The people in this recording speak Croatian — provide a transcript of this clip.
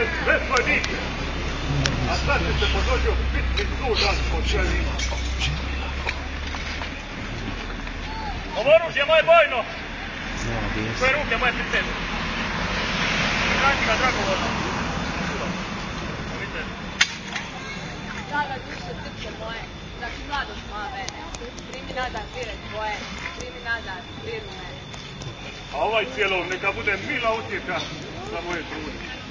bez vojnike. A sad će se podođeo bitni služan od čelima. Ovo oružje moje bojno! Koje ruke moje pripremne? Traži ga dragovoljno. Draga duše, srce moje, znači mladost moja mene, primi nazad vire tvoje, primi nazad viru mene. A ovaj cijelom neka bude mila utjeha za moje trune.